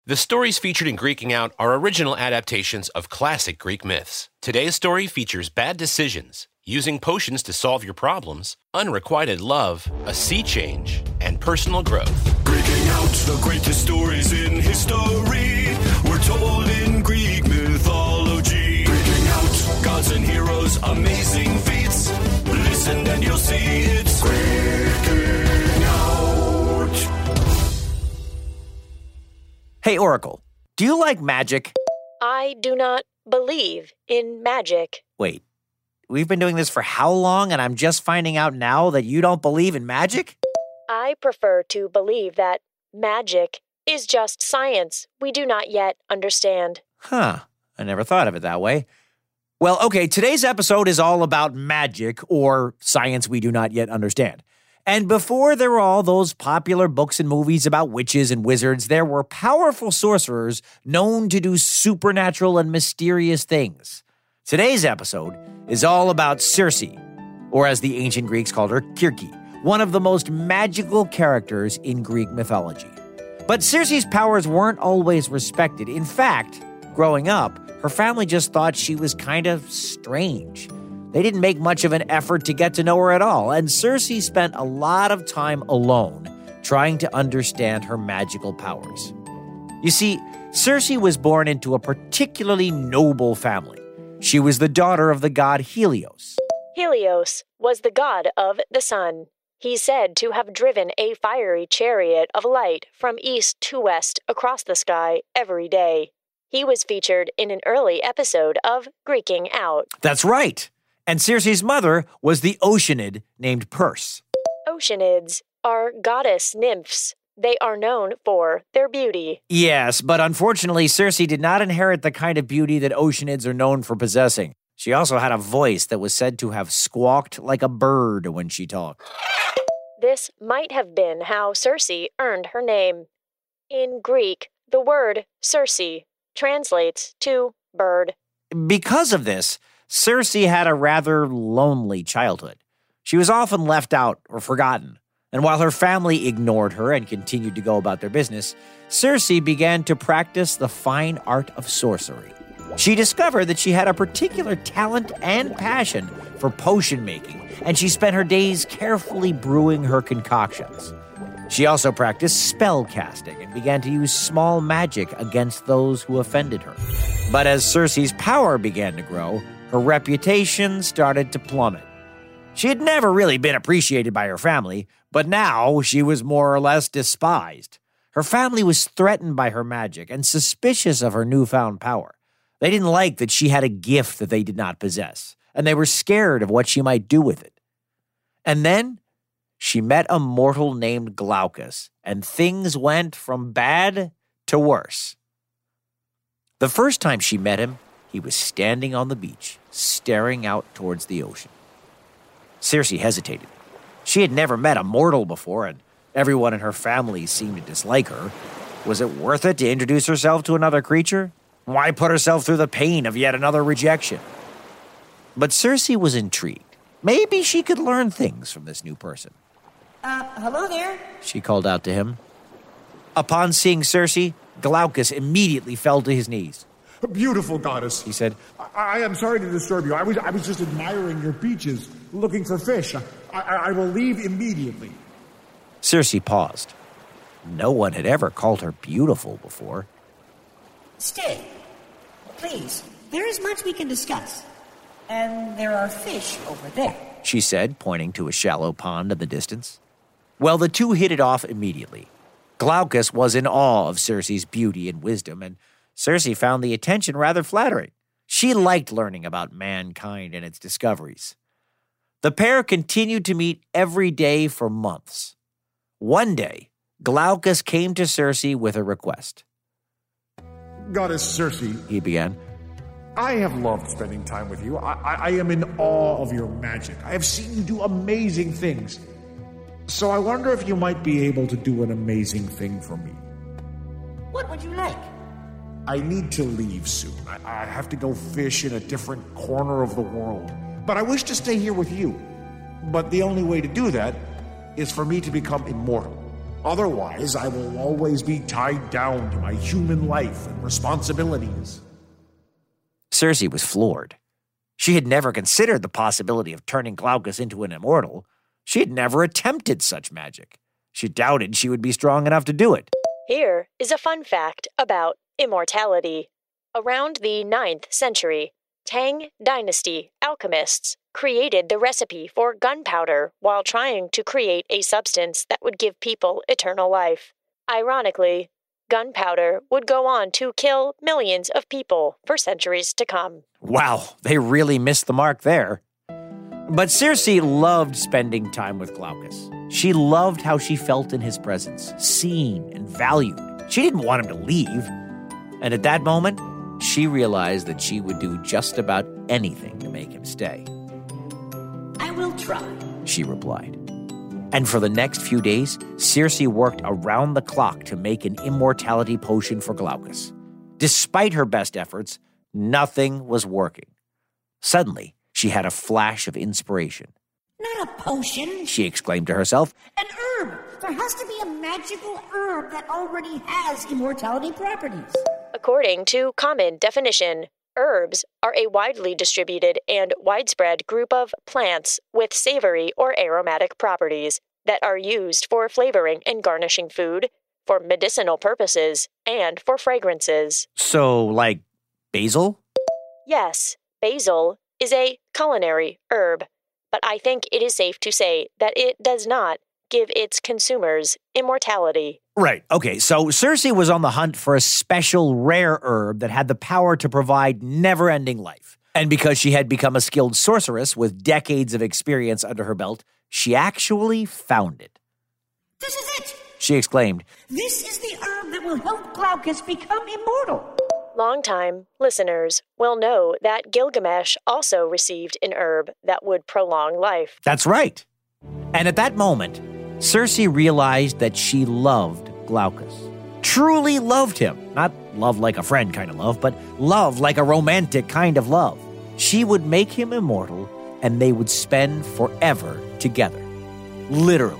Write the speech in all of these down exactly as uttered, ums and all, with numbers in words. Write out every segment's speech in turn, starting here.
The stories featured in Greeking Out are original adaptations of classic Greek myths. Today's story features bad decisions, using potions to solve your problems, unrequited love, a sea change, and personal growth. Greeking Out, the greatest stories in history were told in Greek mythology. Greeking Out, gods and heroes, amazing feats. Listen and you'll see it's Greeking Out. Hey, Oracle, do you like magic? I do not believe in magic. Wait, we've been doing this for how long, and I'm just finding out now that you don't believe in magic? I prefer to believe that magic is just science we do not yet understand. Huh, I never thought of it that way. Well, okay, today's episode is all about magic, or science we do not yet understand. And before there were all those popular books and movies about witches and wizards, there were powerful sorcerers known to do supernatural and mysterious things. Today's episode is all about Circe, or as the ancient Greeks called her, Kirke, one of the most magical characters in Greek mythology. But Circe's powers weren't always respected. In fact, growing up, her family just thought she was kind of strange. They didn't make much of an effort to get to know her at all, and Circe spent a lot of time alone trying to understand her magical powers. You see, Circe was born into a particularly noble family. She was the daughter of the god Helios. Helios was the god of the sun. He's said to have driven a fiery chariot of light from east to west across the sky every day. He was featured in an early episode of Greeking Out. That's right. And Circe's mother was the Oceanid named Perse. Oceanids are goddess nymphs. They are known for their beauty. Yes, but unfortunately, Circe did not inherit the kind of beauty that Oceanids are known for possessing. She also had a voice that was said to have squawked like a bird when she talked. This might have been how Circe earned her name. In Greek, the word Circe translates to bird. Because of this, Circe had a rather lonely childhood. She was often left out or forgotten, and while her family ignored her and continued to go about their business, Circe began to practice the fine art of sorcery. She discovered that she had a particular talent and passion for potion making, and she spent her days carefully brewing her concoctions. She also practiced spell casting and began to use small magic against those who offended her. But as Circe's power began to grow, her reputation started to plummet. She had never really been appreciated by her family, but now she was more or less despised. Her family was threatened by her magic and suspicious of her newfound power. They didn't like that she had a gift that they did not possess, and they were scared of what she might do with it. And then she met a mortal named Glaucus, and things went from bad to worse. The first time she met him, he was standing on the beach, staring out towards the ocean. Circe hesitated. She had never met a mortal before, and everyone in her family seemed to dislike her. Was it worth it to introduce herself to another creature? Why put herself through the pain of yet another rejection? But Circe was intrigued. Maybe she could learn things from this new person. Uh, hello there? She called out to him. Upon seeing Circe, Glaucus immediately fell to his knees. Beautiful goddess, he said. I, I am sorry to disturb you. I was I was just admiring your beaches, looking for fish. I, I, I will leave immediately. Circe paused. No one had ever called her beautiful before. Stay. Please, there is much we can discuss. And there are fish over there, she said, pointing to a shallow pond in the distance. Well, the two hit it off immediately. Glaucus was in awe of Circe's beauty and wisdom, and Circe found the attention rather flattering. She liked learning about mankind and its discoveries. The pair continued to meet every day for months. One day, Glaucus came to Circe with a request. Goddess Circe, he began, I have loved spending time with you. I, I, I am in awe of your magic. I have seen you do amazing things. So I wonder if you might be able to do an amazing thing for me. What would you like? I need to leave soon. I, I have to go fish in a different corner of the world. But I wish to stay here with you. But the only way to do that is for me to become immortal. Otherwise, I will always be tied down to my human life and responsibilities. Circe was floored. She had never considered the possibility of turning Glaucus into an immortal. She had never attempted such magic. She doubted she would be strong enough to do it. Here is a fun fact about immortality. Around the ninth century, Tang Dynasty alchemists created the recipe for gunpowder while trying to create a substance that would give people eternal life. Ironically, gunpowder would go on to kill millions of people for centuries to come. Wow, they really missed the mark there. But Circe loved spending time with Glaucus. She loved how she felt in his presence, seen and valued. She didn't want him to leave. And at that moment, she realized that she would do just about anything to make him stay. I will try, she replied. And for the next few days, Circe worked around the clock to make an immortality potion for Glaucus. Despite her best efforts, nothing was working. Suddenly, she had a flash of inspiration. Not a potion, she exclaimed to herself. An herb! There has to be a magical herb that already has immortality properties. According to common definition, herbs are a widely distributed and widespread group of plants with savory or aromatic properties that are used for flavoring and garnishing food, for medicinal purposes, and for fragrances. So, like basil? Yes, basil is a culinary herb, but I think it is safe to say that it does not give its consumers immortality. Right, okay, so Circe was on the hunt for a special rare herb that had the power to provide never-ending life. And because she had become a skilled sorceress with decades of experience under her belt, she actually found it. This is it! She exclaimed. This is the herb that will help Glaucus become immortal. Longtime listeners will know that Gilgamesh also received an herb that would prolong life. That's right. And at that moment, Circe realized that she loved Glaucus. Truly loved him. Not love like a friend kind of love, but love like a romantic kind of love. She would make him immortal, and they would spend forever together. Literally.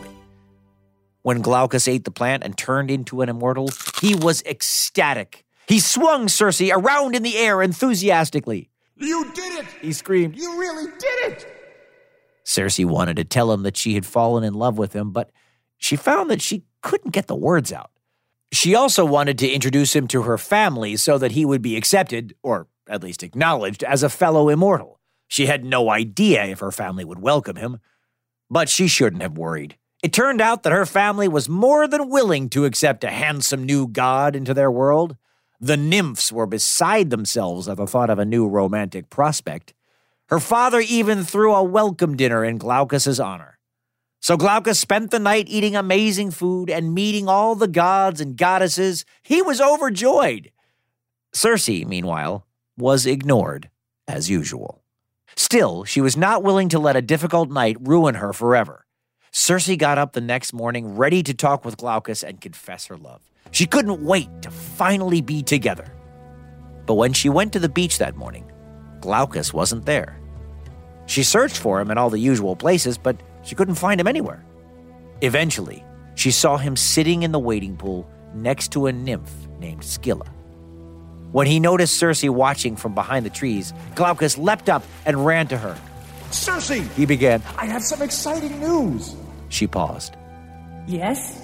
When Glaucus ate the plant and turned into an immortal, he was ecstatic. He swung Circe around in the air enthusiastically. You did it! He screamed. You really did it! Circe wanted to tell him that she had fallen in love with him, but she found that she couldn't get the words out. She also wanted to introduce him to her family so that he would be accepted, or at least acknowledged, as a fellow immortal. She had no idea if her family would welcome him, but she shouldn't have worried. It turned out that her family was more than willing to accept a handsome new god into their world. The nymphs were beside themselves at the thought of a new romantic prospect. Her father even threw a welcome dinner in Glaucus's honor. So Glaucus spent the night eating amazing food and meeting all the gods and goddesses. He was overjoyed. Circe, meanwhile, was ignored, as usual. Still, she was not willing to let a difficult night ruin her forever. Circe got up the next morning ready to talk with Glaucus and confess her love. She couldn't wait to finally be together. But when she went to the beach that morning, Glaucus wasn't there. She searched for him in all the usual places, but she couldn't find him anywhere. Eventually, she saw him sitting in the wading pool next to a nymph named Scylla. When he noticed Circe watching from behind the trees, Glaucus leapt up and ran to her. Circe! He began. I have some exciting news. She paused. Yes?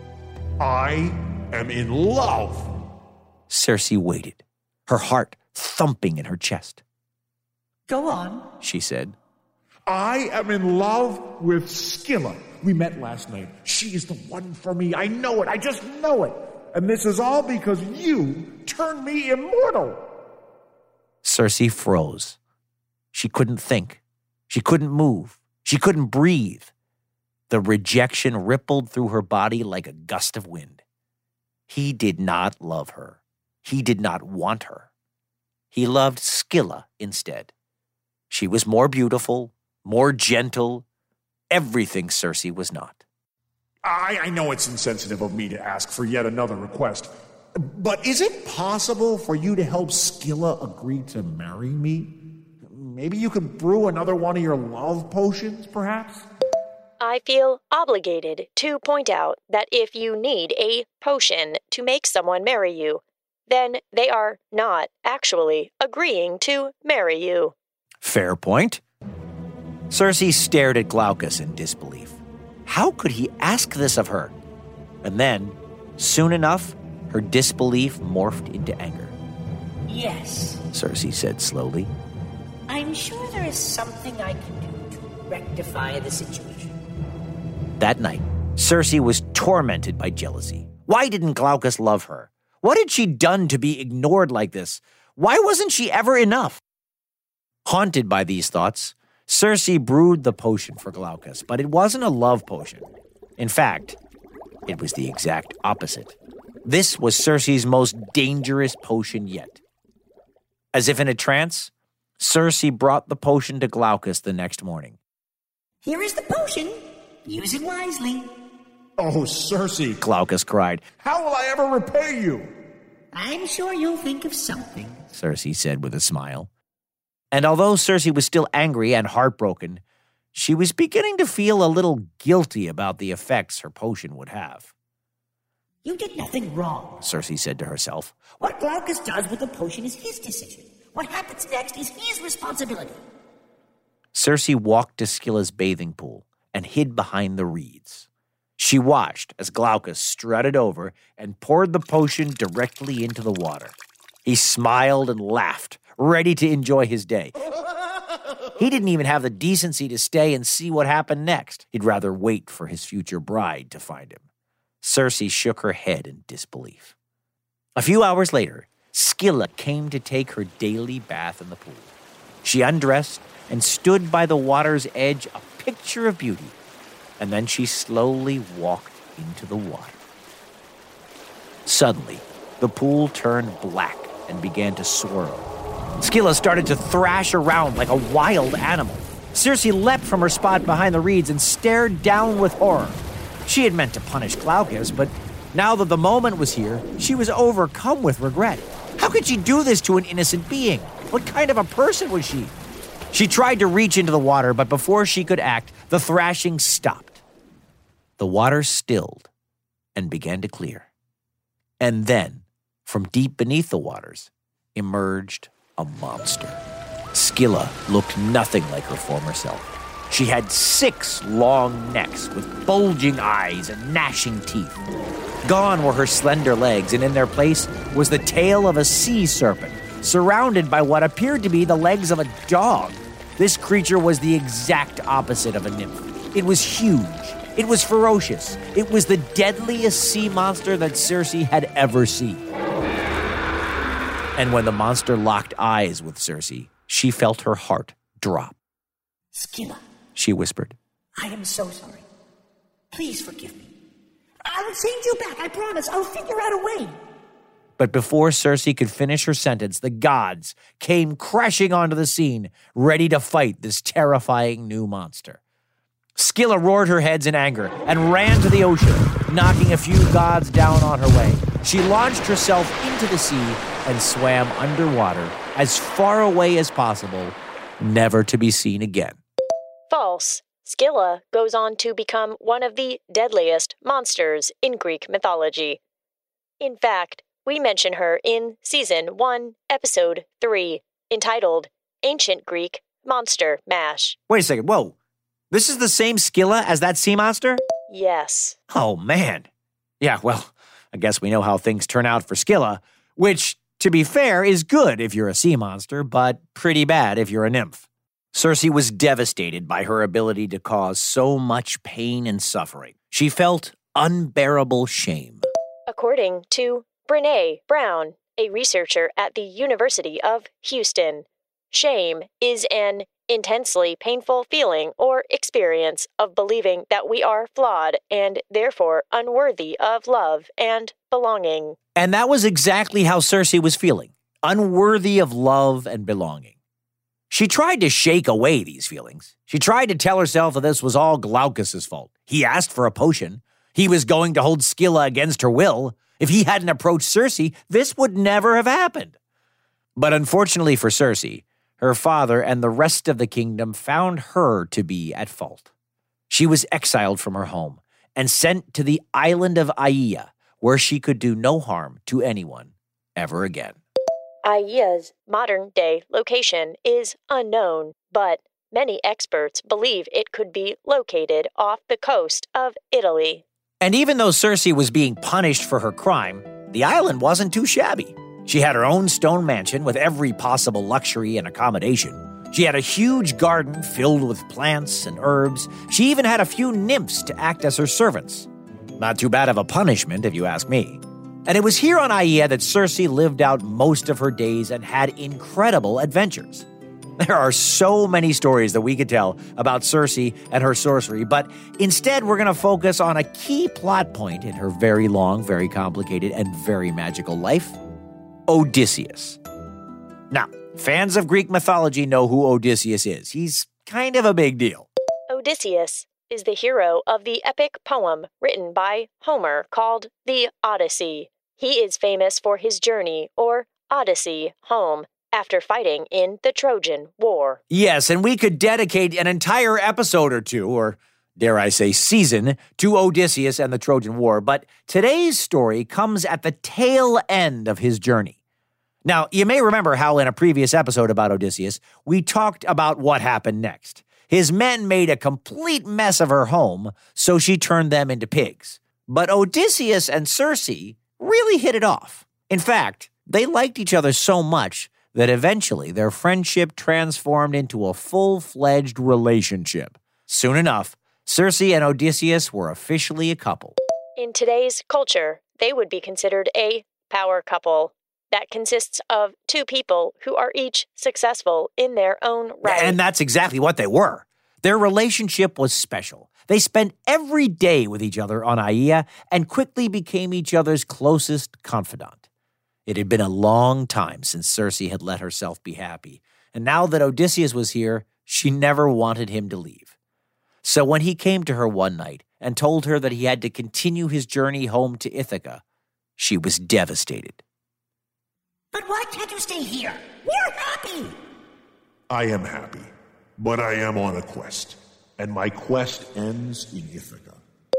I am in love. Circe waited, her heart thumping in her chest. Go on, she said. I am in love with Scylla. We met last night. She is the one for me. I know it. I just know it. And this is all because you turned me immortal. Circe froze. She couldn't think. She couldn't move. She couldn't breathe. The rejection rippled through her body like a gust of wind. He did not love her. He did not want her. He loved Scylla instead. She was more beautiful, more gentle, everything Circe was not. I, I know it's insensitive of me to ask for yet another request, but is it possible for you to help Scylla agree to marry me? Maybe you could brew another one of your love potions, perhaps? I feel obligated to point out that if you need a potion to make someone marry you, then they are not actually agreeing to marry you. Fair point. Cersei stared at Glaucus in disbelief. How could he ask this of her? And then, soon enough, her disbelief morphed into anger. Yes, Cersei said slowly. I'm sure there is something I can do to rectify the situation. That night, Cersei was tormented by jealousy. Why didn't Glaucus love her? What had she done to be ignored like this? Why wasn't she ever enough? Haunted by these thoughts, Cersei brewed the potion for Glaucus, but it wasn't a love potion. In fact, it was the exact opposite. This was Cersei's most dangerous potion yet. As if in a trance, Cersei brought the potion to Glaucus the next morning. Here is the potion. Use it wisely. Oh, Cersei, Glaucus cried. How will I ever repay you? I'm sure you'll think of something, Cersei said with a smile. And although Cersei was still angry and heartbroken, she was beginning to feel a little guilty about the effects her potion would have. You did nothing wrong, Cersei said to herself. What Glaucus does with the potion is his decision. What happens next is his responsibility. Cersei walked to Scylla's bathing pool and hid behind the reeds. She watched as Glaucus strutted over and poured the potion directly into the water. He smiled and laughed, ready to enjoy his day. He didn't even have the decency to stay and see what happened next. He'd rather wait for his future bride to find him. Cersei shook her head in disbelief. A few hours later, Scylla came to take her daily bath in the pool. She undressed and stood by the water's edge, a picture of beauty. And then she slowly walked into the water. Suddenly, the pool turned black and began to swirl. Scylla started to thrash around like a wild animal. Cersei leapt from her spot behind the reeds and stared down with horror. She had meant to punish Glaucus, but now that the moment was here, she was overcome with regret. How could she do this to an innocent being? What kind of a person was she? She tried to reach into the water, but before she could act, the thrashing stopped. The water stilled and began to clear. And then, from deep beneath the waters, emerged a monster. Scylla looked nothing like her former self. She had six long necks with bulging eyes and gnashing teeth. Gone were her slender legs, and in their place was the tail of a sea serpent, surrounded by what appeared to be the legs of a dog. This creature was the exact opposite of a nymph. It was huge. It was ferocious. It was the deadliest sea monster that Cersei had ever seen. And when the monster locked eyes with Cersei, she felt her heart drop. Scylla, She whispered. I am so sorry. Please forgive me. I will send you back, I promise. I'll figure out a way. But before Cersei could finish her sentence, the gods came crashing onto the scene, ready to fight this terrifying new monster. Scylla roared her heads in anger and ran to the ocean, knocking a few gods down on her way. She launched herself into the sea and swam underwater as far away as possible, never to be seen again. False. Scylla goes on to become one of the deadliest monsters in Greek mythology. In fact, we mention her in Season one, Episode three, entitled Ancient Greek Monster Mash. Wait a second, whoa. This is the same Scylla as that sea monster? Yes. Oh, man. Yeah, well, I guess we know how things turn out for Scylla, which, to be fair, is good if you're a sea monster, but pretty bad if you're a nymph. Cersei was devastated by her ability to cause so much pain and suffering. She felt unbearable shame. According to Brené Brown, a researcher at the University of Houston, shame is an intensely painful feeling or experience of believing that we are flawed and therefore unworthy of love and belonging. And that was exactly how Cersei was feeling, unworthy of love and belonging. She tried to shake away these feelings. She tried to tell herself that this was all Glaucus's fault. He asked for a potion. He was going to hold Scylla against her will. If he hadn't approached Cersei, this would never have happened. But unfortunately for Cersei, her father and the rest of the kingdom found her to be at fault. She was exiled from her home and sent to the island of Aiea, where she could do no harm to anyone ever again. Aia's modern-day location is unknown, but many experts believe it could be located off the coast of Italy. And even though Circe was being punished for her crime, the island wasn't too shabby. She had her own stone mansion with every possible luxury and accommodation. She had a huge garden filled with plants and herbs. She even had a few nymphs to act as her servants. Not too bad of a punishment, if you ask me. And it was here on Aiea that Circe lived out most of her days and had incredible adventures. There are so many stories that we could tell about Circe and her sorcery, but instead we're going to focus on a key plot point in her very long, very complicated, and very magical life, Odysseus. Now, fans of Greek mythology know who Odysseus is. He's kind of a big deal. Odysseus is the hero of the epic poem written by Homer called the Odyssey. He is famous for his journey, or Odyssey, home, after fighting in the Trojan War. Yes, and we could dedicate an entire episode or two, or dare I say season, to Odysseus and the Trojan War, but today's story comes at the tail end of his journey. Now, you may remember how in a previous episode about Odysseus, we talked about what happened next. His men made a complete mess of her home, so she turned them into pigs. But Odysseus and Circe really hit it off. In fact, they liked each other so much that eventually their friendship transformed into a full-fledged relationship. Soon enough, Circe and Odysseus were officially a couple. In today's culture, they would be considered a power couple that consists of two people who are each successful in their own right. And that's exactly what they were. Their relationship was special. They spent every day with each other on Aiea and quickly became each other's closest confidant. It had been a long time since Circe had let herself be happy, and now that Odysseus was here, she never wanted him to leave. So when he came to her one night and told her that he had to continue his journey home to Ithaca, she was devastated. But why can't you stay here? We're happy! I am happy, but I am on a quest, and my quest ends in Ithaca.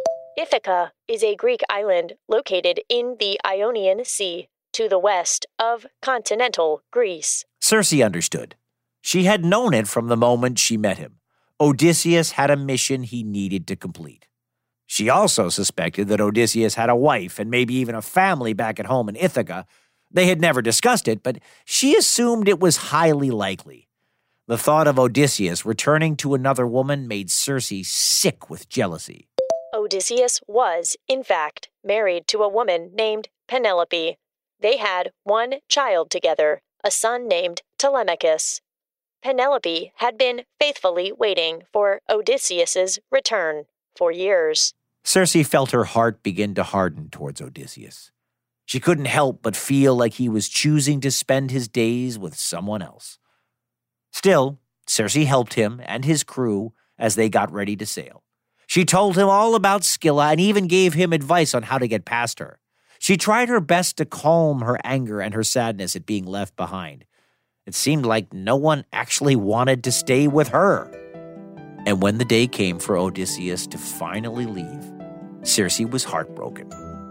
Ithaca is a Greek island located in the Ionian Sea to the west of continental Greece. Circe understood. She had known it from the moment she met him. Odysseus had a mission he needed to complete. She also suspected that Odysseus had a wife and maybe even a family back at home in Ithaca. They had never discussed it, but she assumed it was highly likely. The thought of Odysseus returning to another woman made Circe sick with jealousy. Odysseus was, in fact, married to a woman named Penelope. They had one child together, a son named Telemachus. Penelope had been faithfully waiting for Odysseus's return for years. Circe felt her heart begin to harden towards Odysseus. She couldn't help but feel like he was choosing to spend his days with someone else. Still, Circe helped him and his crew as they got ready to sail. She told him all about Scylla and even gave him advice on how to get past her. She tried her best to calm her anger and her sadness at being left behind. It seemed like no one actually wanted to stay with her. And when the day came for Odysseus to finally leave, Circe was heartbroken,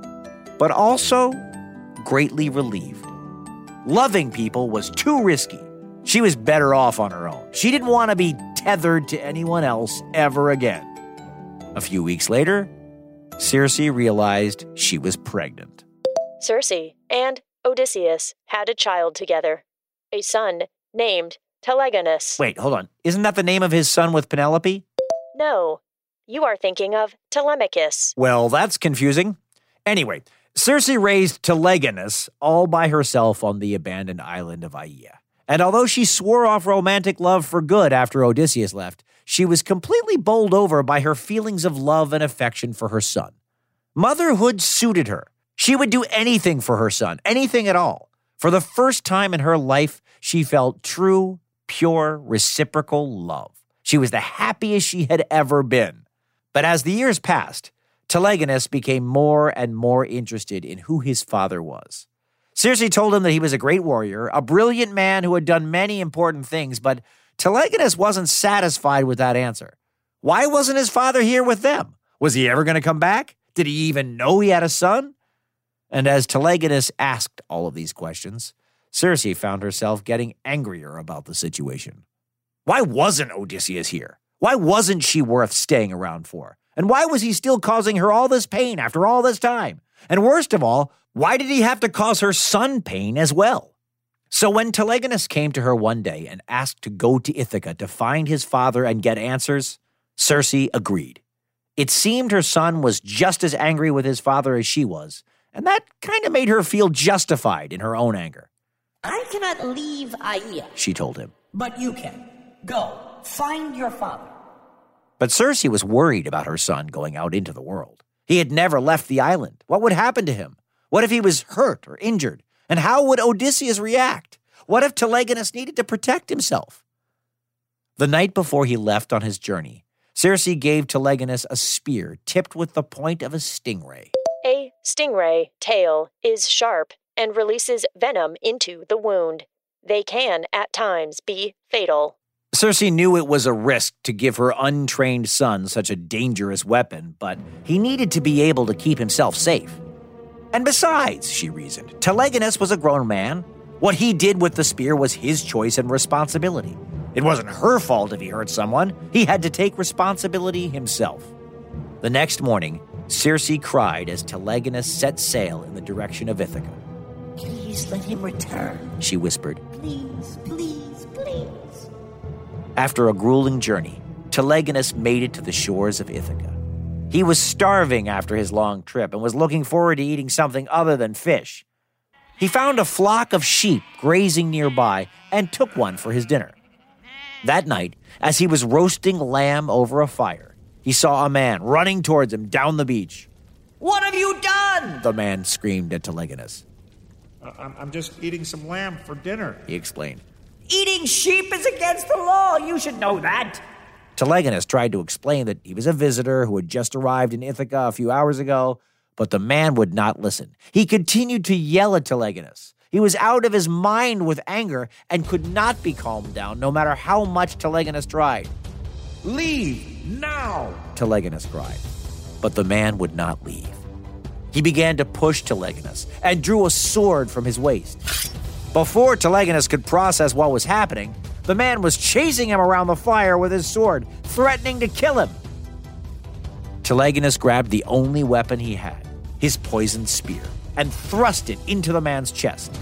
but also greatly relieved. Loving people was too risky. She was better off on her own. She didn't want to be tethered to anyone else ever again. A few weeks later, Circe realized she was pregnant. Circe and Odysseus had a child together, a son named Telegonus. Wait, hold on. Isn't that the name of his son with Penelope? No, you are thinking of Telemachus. Well, that's confusing. Anyway, Circe raised Telegonus all by herself on the abandoned island of Aiea. And although she swore off romantic love for good after Odysseus left, she was completely bowled over by her feelings of love and affection for her son. Motherhood suited her. She would do anything for her son, anything at all. For the first time in her life, she felt true, pure, reciprocal love. She was the happiest she had ever been. But as the years passed, Telegonus became more and more interested in who his father was. Circe told him that he was a great warrior, a brilliant man who had done many important things, but Telegonus wasn't satisfied with that answer. Why wasn't his father here with them? Was he ever going to come back? Did he even know he had a son? And as Telegonus asked all of these questions, Circe found herself getting angrier about the situation. Why wasn't Odysseus here? Why wasn't she worth staying around for? And why was he still causing her all this pain after all this time? And worst of all, why did he have to cause her son pain as well? So when Telegonus came to her one day and asked to go to Ithaca to find his father and get answers, Circe agreed. It seemed her son was just as angry with his father as she was, and that kind of made her feel justified in her own anger. I cannot leave Aea, She told him. but you can. Go, find your father. But Circe was worried about her son going out into the world. He had never left the island. What would happen to him? What if he was hurt or injured? And how would Odysseus react? What if Telegonus needed to protect himself? The night before he left on his journey, Circe gave Telegonus a spear tipped with the point of a stingray. A stingray tail is sharp and releases venom into the wound. They can, at times, be fatal. Circe knew it was a risk to give her untrained son such a dangerous weapon, but he needed to be able to keep himself safe. And besides, she reasoned, Telegonus was a grown man. What he did with the spear was his choice and responsibility. It wasn't her fault if he hurt someone. He had to take responsibility himself. The next morning, Circe cried as Telegonus set sail in the direction of Ithaca. Please let him return. She whispered. Please, please, please. After a grueling journey, Telegonus made it to the shores of Ithaca. He was starving after his long trip and was looking forward to eating something other than fish. He found a flock of sheep grazing nearby and took one for his dinner. That night, as he was roasting lamb over a fire, he saw a man running towards him down the beach. What have you done? The man screamed at Telegonus. Uh, I'm, I'm just eating some lamb for dinner. He explained. Eating sheep is against the law. You should know that. Telegonus tried to explain that he was a visitor who had just arrived in Ithaca a few hours ago, but the man would not listen. He continued to yell at Telegonus. He was out of his mind with anger and could not be calmed down no matter how much Telegonus tried. Leave now! Telegonus cried. But the man would not leave. He began to push Telegonus and drew a sword from his waist. Before Telegonus could process what was happening, the man was chasing him around the fire with his sword, threatening to kill him. Telegonus grabbed the only weapon he had, his poisoned spear, and thrust it into the man's chest.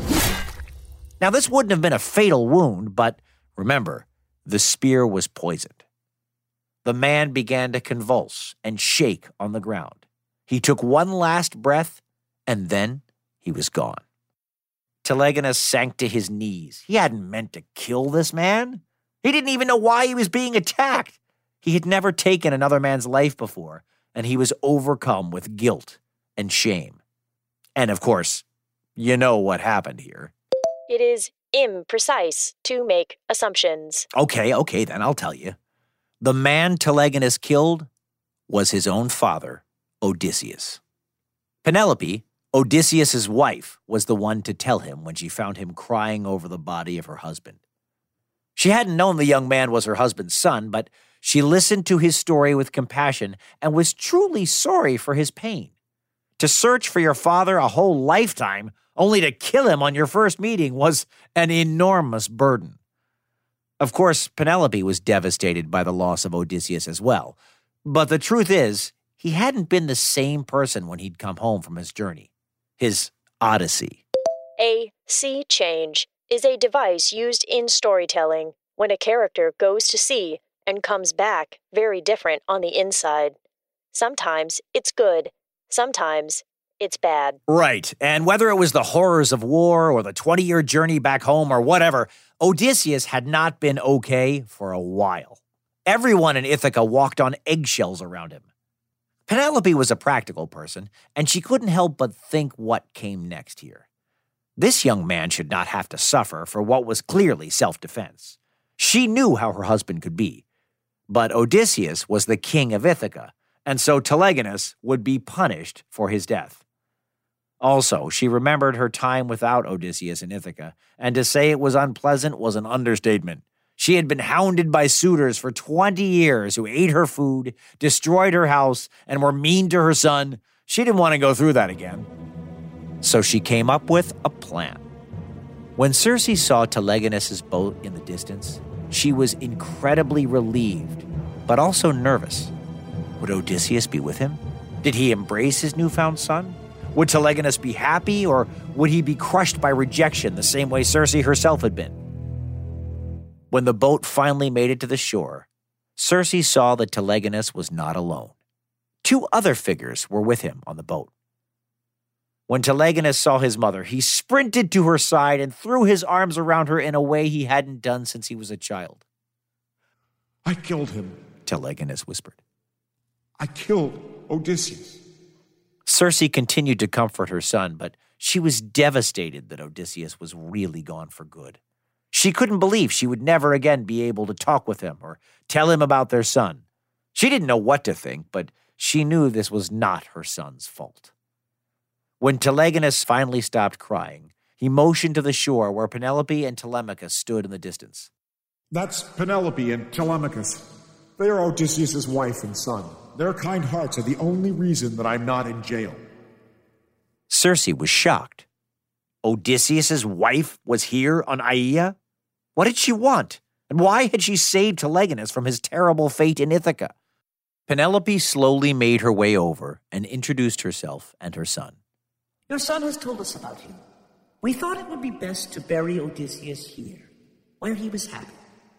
Now, this wouldn't have been a fatal wound, but remember, the spear was poisoned. The man began to convulse and shake on the ground. He took one last breath, and then he was gone. Telegonus sank to his knees. He hadn't meant to kill this man. He didn't even know why he was being attacked. He had never taken another man's life before, and he was overcome with guilt and shame. And of course, you know what happened here. It is imprecise to make assumptions. Okay, okay, then I'll tell you. The man Telegonus killed was his own father, Odysseus. Penelope, Odysseus' wife, was the one to tell him when she found him crying over the body of her husband. She hadn't known the young man was her husband's son, but she listened to his story with compassion and was truly sorry for his pain. To search for your father a whole lifetime, only to kill him on your first meeting, was an enormous burden. Of course, Penelope was devastated by the loss of Odysseus as well. But the truth is, he hadn't been the same person when he'd come home from his journey, his Odyssey. A sea change is a device used in storytelling when a character goes to sea and comes back very different on the inside. Sometimes it's good. Sometimes it's bad. Right, and whether it was the horrors of war or the twenty-year journey back home or whatever, Odysseus had not been okay for a while. Everyone in Ithaca walked on eggshells around him. Penelope was a practical person, and she couldn't help but think what came next here. This young man should not have to suffer for what was clearly self-defense. She knew how her husband could be, but Odysseus was the king of Ithaca, and so Telegonus would be punished for his death. Also, she remembered her time without Odysseus in Ithaca, and to say it was unpleasant was an understatement. She had been hounded by suitors for twenty years who ate her food, destroyed her house, and were mean to her son. She didn't want to go through that again. So she came up with a plan. When Circe saw Telegonus' boat in the distance, she was incredibly relieved, but also nervous. Would Odysseus be with him? Did he embrace his newfound son? Would Telegonus be happy, or would he be crushed by rejection the same way Circe herself had been? When the boat finally made it to the shore, Circe saw that Telegonus was not alone. Two other figures were with him on the boat. When Telegonus saw his mother, he sprinted to her side and threw his arms around her in a way he hadn't done since he was a child. I killed him, Telegonus whispered. I killed Odysseus. Circe continued to comfort her son, but she was devastated that Odysseus was really gone for good. She couldn't believe she would never again be able to talk with him or tell him about their son. She didn't know what to think, but she knew this was not her son's fault. When Telegonus finally stopped crying, he motioned to the shore where Penelope and Telemachus stood in the distance. That's Penelope and Telemachus. They are Odysseus' wife and son. Their kind hearts are the only reason that I'm not in jail. Circe was shocked. Odysseus' wife was here on Aeaea? What did she want? And why had she saved Telegonus from his terrible fate in Ithaca? Penelope slowly made her way over and introduced herself and her son. Your son has told us about you. We thought it would be best to bury Odysseus here, where he was happy.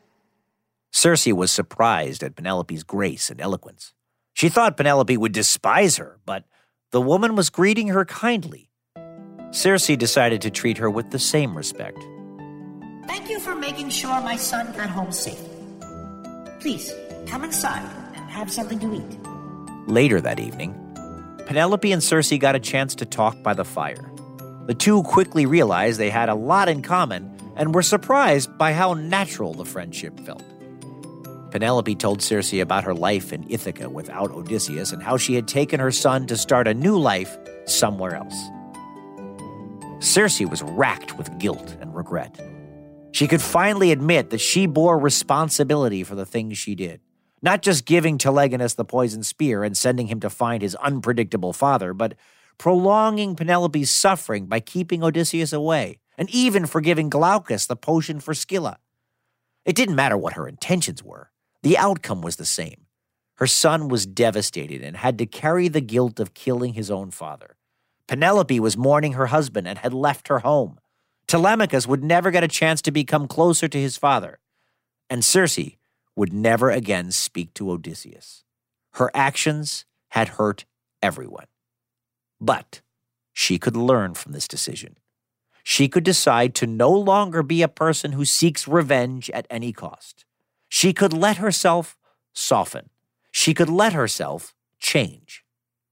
Circe was surprised at Penelope's grace and eloquence. She thought Penelope would despise her, but the woman was greeting her kindly. Circe decided to treat her with the same respect. Thank you for making sure my son got home safely. Please, come inside and have something to eat. Later that evening, Penelope and Circe got a chance to talk by the fire. The two quickly realized they had a lot in common and were surprised by how natural the friendship felt. Penelope told Circe about her life in Ithaca without Odysseus and how she had taken her son to start a new life somewhere else. Circe was racked with guilt and regret. She could finally admit that she bore responsibility for the things she did, not just giving Telegonus the poisoned spear and sending him to find his unpredictable father, but prolonging Penelope's suffering by keeping Odysseus away, and even for giving Glaucus the potion for Scylla. It didn't matter what her intentions were. The outcome was the same. Her son was devastated and had to carry the guilt of killing his own father. Penelope was mourning her husband and had left her home. Telemachus would never get a chance to become closer to his father. And Circe would never again speak to Odysseus. Her actions had hurt everyone. But she could learn from this decision. She could decide to no longer be a person who seeks revenge at any cost. She could let herself soften. She could let herself change.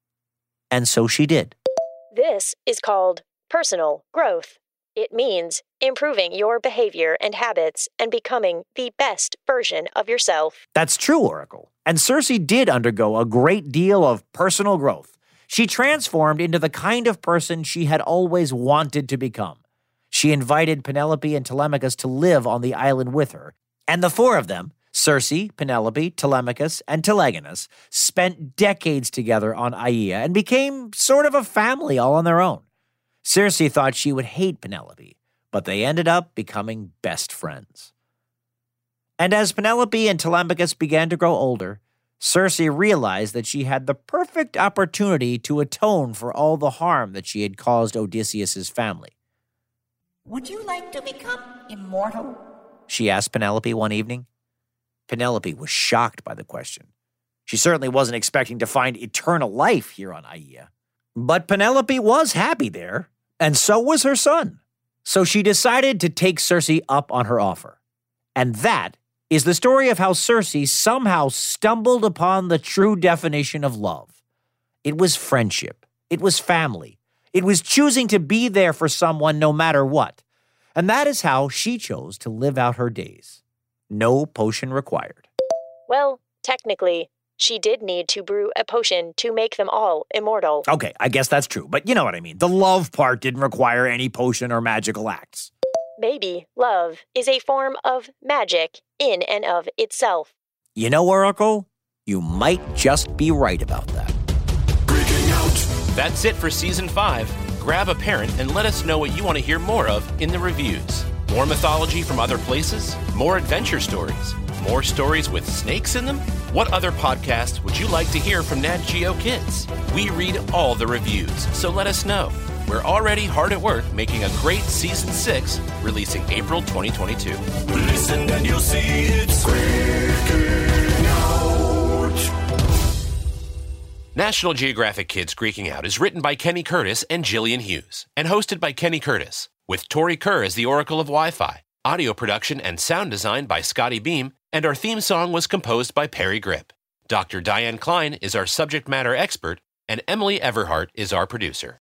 And so she did. This is called personal growth. It means improving your behavior and habits and becoming the best version of yourself. That's true, Oracle. And Circe did undergo a great deal of personal growth. She transformed into the kind of person she had always wanted to become. She invited Penelope and Telemachus to live on the island with her, and the four of them, Circe, Penelope, Telemachus, and Telegonus, spent decades together on Aeaea and became sort of a family all on their own. Circe thought she would hate Penelope, but they ended up becoming best friends. And as Penelope and Telemachus began to grow older, Circe realized that she had the perfect opportunity to atone for all the harm that she had caused Odysseus' family. Would you like to become immortal? She asked Penelope one evening. Penelope was shocked by the question. She certainly wasn't expecting to find eternal life here on Aeaea. But Penelope was happy there, and so was her son. So she decided to take Circe up on her offer. And that is the story of how Circe somehow stumbled upon the true definition of love. It was friendship. It was family. It was choosing to be there for someone no matter what. And that is how she chose to live out her days. No potion required. Well, technically, she did need to brew a potion to make them all immortal. Okay, I guess that's true, but you know what I mean. The love part didn't require any potion or magical acts. Baby, love is a form of magic in and of itself. You know, Oracle, you might just be right about that. Freaking out. That's it for Season five. Grab a parent and let us know what you want to hear more of in the reviews. More mythology from other places? More adventure stories? More stories with snakes in them? What other podcasts would you like to hear from Nat Geo Kids? We read all the reviews, so let us know. We're already hard at work making a great Season six, releasing April twenty twenty-two. Listen and you'll see it's Freaking Out. National Geographic Kids Greeking Out is written by Kenny Curtis and Jillian Hughes, and hosted by Kenny Curtis, with Tori Kerr as the Oracle of Wi-Fi. Audio production and sound design by Scotty Beam, and our theme song was composed by Perry Grip. Doctor Diane Klein is our subject matter expert, and Emily Everhart is our producer.